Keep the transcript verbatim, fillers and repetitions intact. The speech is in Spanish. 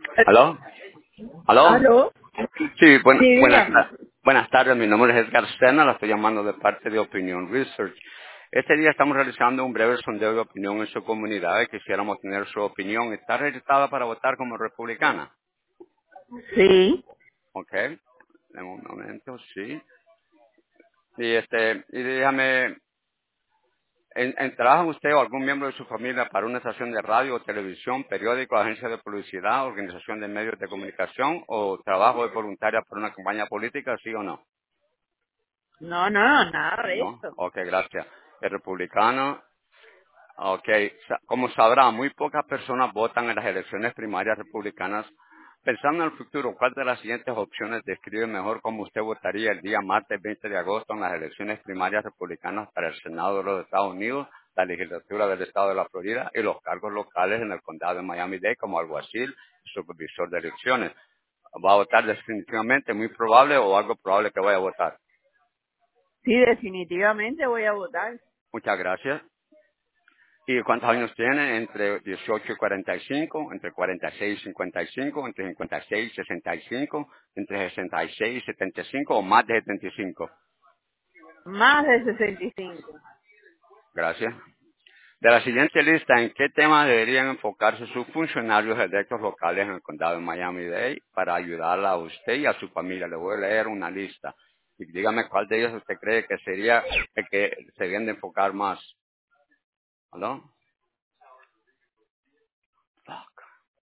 ¿Aló? ¿Aló? ¿Aló? Sí, Sí, buena- buenas, dígame. ta- buenas tardes. Mi nombre es Edgar Stena. La estoy llamando de parte de Opinion Research. Este día estamos realizando un breve sondeo de opinión en su comunidad y quisiéramos tener su opinión. ¿Está registrada para votar como republicana? Sí. Ok. En un momento, sí. Y este, y dígame, ¿en, en- ¿trabaja usted o algún miembro de su familia para una estación de radio o televisión, periódico, agencia de publicidad, organización de medios de comunicación o trabajo de voluntaria para una campaña política, sí o no? No, no, nada de No, esto. ok, gracias. El republicano, ok, sa- como sabrá, muy pocas personas votan en las elecciones primarias republicanas. Pensando en el futuro, ¿cuál de las siguientes opciones describe mejor cómo usted votaría el día martes veinte de agosto en las elecciones primarias republicanas para el Senado de los Estados Unidos, la legislatura del Estado de la Florida y los cargos locales en el condado de Miami-Dade como alguacil y supervisor de elecciones? ¿Va a votar definitivamente, muy probable o algo probable que vaya a votar? Sí, definitivamente voy a votar. Muchas gracias. ¿Y cuántos años tiene? Entre dieciocho y cuarenta y cinco, entre cuarenta y seis y cincuenta y cinco, entre cincuenta y seis y sesenta y cinco, entre sesenta y seis y setenta y cinco o más de setenta y cinco. Más de sesenta y cinco. Gracias. De la siguiente lista, ¿en qué temas deberían enfocarse sus funcionarios electos locales en el condado de Miami-Dade para ayudarla a usted y a su familia? Le voy a leer una lista. Y dígame cuál de ellos usted cree que sería el que se deben de enfocar más. ¿Aló?